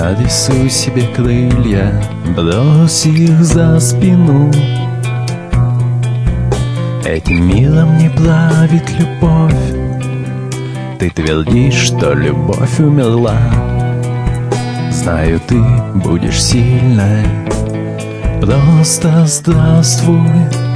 Нарисуй себе крылья, брось их за спину. Этим миром не правит любовь. Ты твердишь, что любовь умерла. Знаю, ты будешь сильной. Просто здравствуй.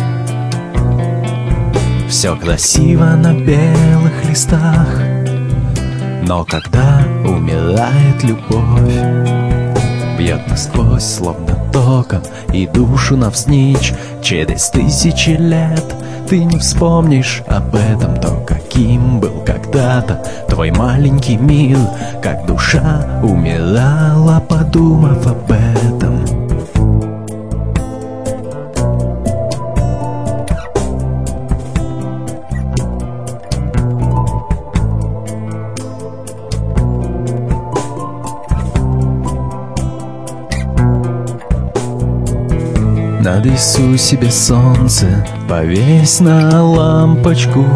Все красиво на белых листах, но когда умирает любовь, бьет насквозь, словно током, и душу навзничь. Через тысячи лет ты не вспомнишь об этом, то, каким был когда-то твой маленький мир, как душа умирала, подумав об этом. Нарисуй себе солнце, повесь на лампочку.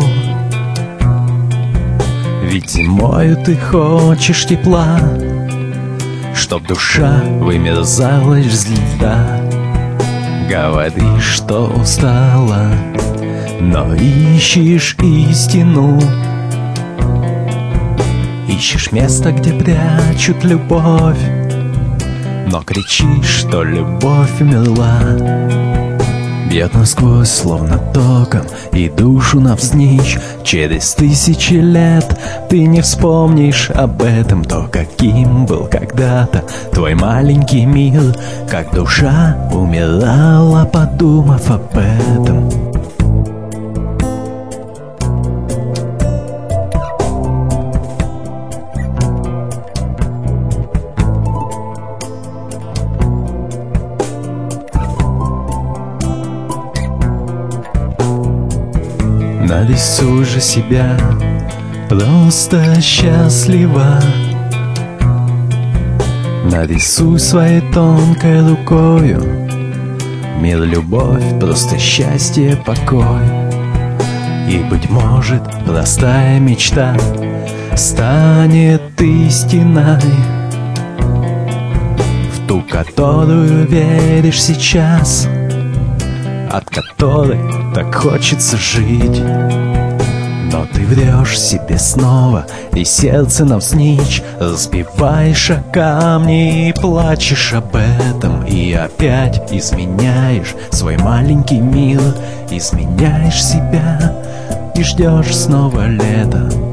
Ведь зимою ты хочешь тепла, чтоб душа вымерзала из льда. Говоришь, что устала, но ищешь истину. Ищешь место, где прячут любовь, но кричишь, что любовь умерла. Бьет насквозь, словно током, и душу навзничь. Через тысячи лет ты не вспомнишь об этом, то, каким был когда-то твой маленький мир, как душа умирала, подумав об этом. Нарисуй же себя просто счастлива. Нарисуй своей тонкой рукою мир, любовь, просто счастье, покой. И, быть может, простая мечта станет истиной, в ту, которую веришь сейчас, от которой так хочется жить. Но ты врешь себе снова, и сердце навзничь. Разбиваешь о камни и плачешь об этом. И опять изменяешь свой маленький мир, изменяешь себя и ждешь снова лета.